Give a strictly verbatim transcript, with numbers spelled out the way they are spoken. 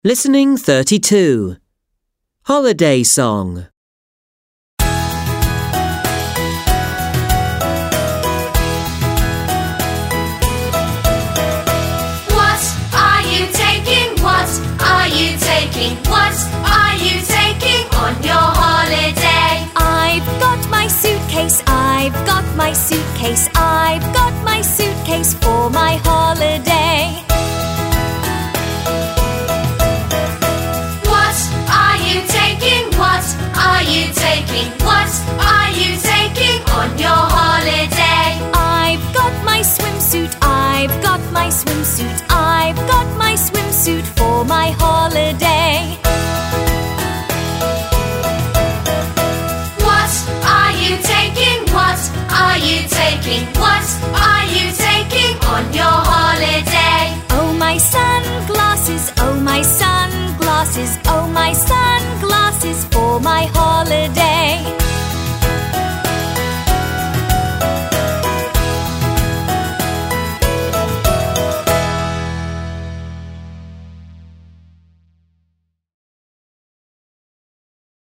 Listening thirty-two. Holiday Song. What are you taking? What are you taking? What are you taking on your holiday? I've got my suitcase, I've got my suitcase, I've got my suitcase for my holiday. What are you taking? What are you taking? What are you taking on your holiday? I've got my swimsuit, I've got my swimsuit, I've got my swimsuit for my holiday. What are you taking? What are you taking? What are you taking on your holiday? Oh my sunglasses, oh my sunglasses, oh my sunglasses for my holiday.